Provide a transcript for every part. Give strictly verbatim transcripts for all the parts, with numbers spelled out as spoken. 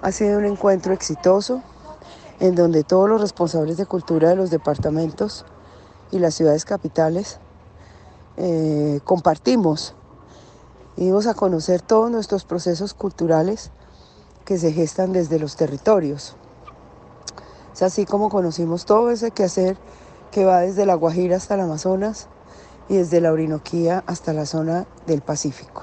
Ha sido un encuentro exitoso en donde todos los responsables de cultura de los departamentos y las ciudades capitales eh, compartimos y dimos a conocer todos nuestros procesos culturales que se gestan desde los territorios. Es así como conocimos todo ese quehacer que va desde la Guajira hasta el Amazonas y desde la Orinoquía hasta la zona del Pacífico.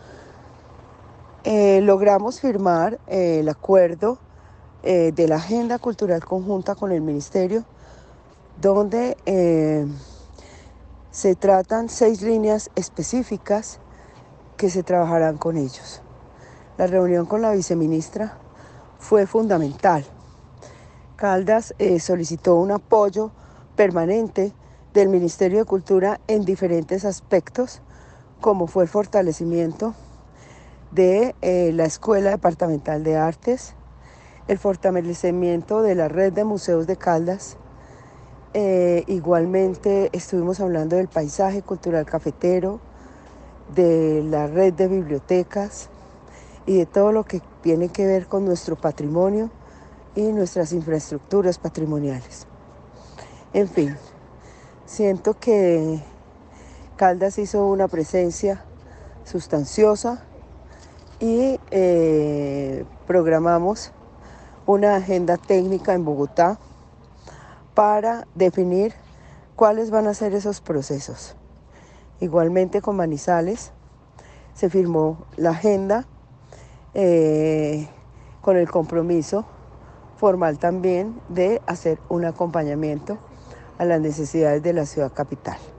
Eh, logramos firmar eh, el acuerdo eh, de la Agenda Cultural Conjunta con el Ministerio, donde eh, se tratan seis líneas específicas que se trabajarán con ellos. La reunión con la viceministra fue fundamental. Caldas eh, solicitó un apoyo permanente del Ministerio de Cultura en diferentes aspectos, como fue el fortalecimiento de eh, la Escuela Departamental de Artes, el fortalecimiento de la red de museos de Caldas. Eh, igualmente estuvimos hablando del paisaje cultural cafetero, de la red de bibliotecas y de todo lo que tiene que ver con nuestro patrimonio y nuestras infraestructuras patrimoniales. En fin, siento que Caldas hizo una presencia sustanciosa y eh, programamos una agenda técnica en Bogotá para definir cuáles van a ser esos procesos. Igualmente con Manizales se firmó la agenda eh, con el compromiso formal también de hacer un acompañamiento a las necesidades de la ciudad capital.